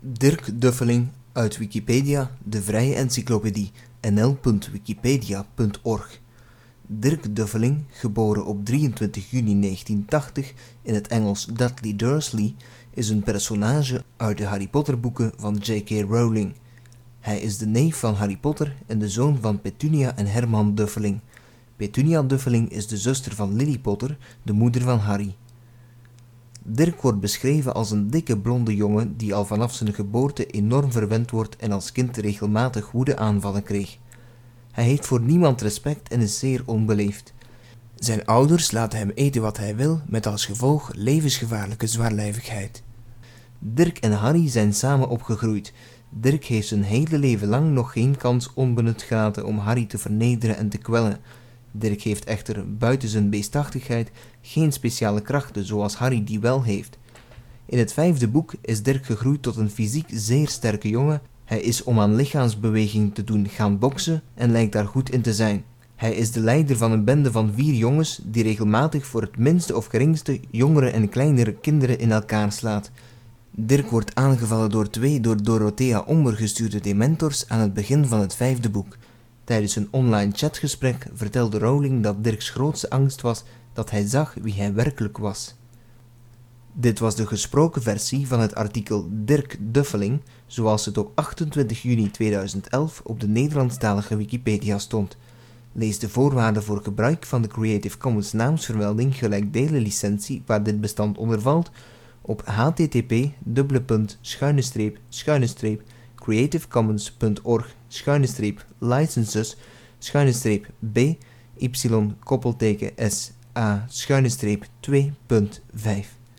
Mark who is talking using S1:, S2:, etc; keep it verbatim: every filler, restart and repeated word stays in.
S1: Dirk Duffeling uit Wikipedia, de vrije encyclopedie, n l punt wikipedia punt org. Dirk Duffeling, geboren op drieëntwintig juni negentien tachtig in het Engels Dudley Dursley, is een personage uit de Harry Potter boeken van J K Rowling. Hij is de neef van Harry Potter en de zoon van Petunia en Herman Duffeling. Petunia Duffeling is de zuster van Lily Potter, de moeder van Harry. Dirk wordt beschreven als een dikke blonde jongen die al vanaf zijn geboorte enorm verwend wordt en als kind regelmatig woedeaanvallen kreeg. Hij heeft voor niemand respect en is zeer onbeleefd. Zijn ouders laten hem eten wat hij wil, met als gevolg levensgevaarlijke zwaarlijvigheid. Dirk en Harry zijn samen opgegroeid. Dirk heeft zijn hele leven lang nog geen kans onbenut gelaten om Harry te vernederen en te kwellen. Dirk heeft echter buiten zijn beestachtigheid geen speciale krachten zoals Harry die wel heeft. In het vijfde boek is Dirk gegroeid tot een fysiek zeer sterke jongen. Hij is om aan lichaamsbeweging te doen gaan boksen en lijkt daar goed in te zijn. Hij is de leider van een bende van vier jongens die regelmatig voor het minste of geringste jongere en kleinere kinderen in elkaar slaat. Dirk wordt aangevallen door twee door Dorothea Omber gestuurde dementors aan het begin van het vijfde boek. Tijdens een online chatgesprek vertelde Rowling dat Dirks grootste angst was dat hij zag wie hij werkelijk was. Dit was de gesproken versie van het artikel Dirk Duffeling, zoals het op achtentwintig juni tweeduizend elf op de Nederlandstalige Wikipedia stond. Lees de voorwaarden voor gebruik van de Creative Commons naamsvermelding gelijk delen licentie waar dit bestand onder valt op h t t p dubbele punt schuine streep schuine streep creativecommons punt org schuine streep licenses schuine streep b y koppelteken s a schuine streep twee punt vijf.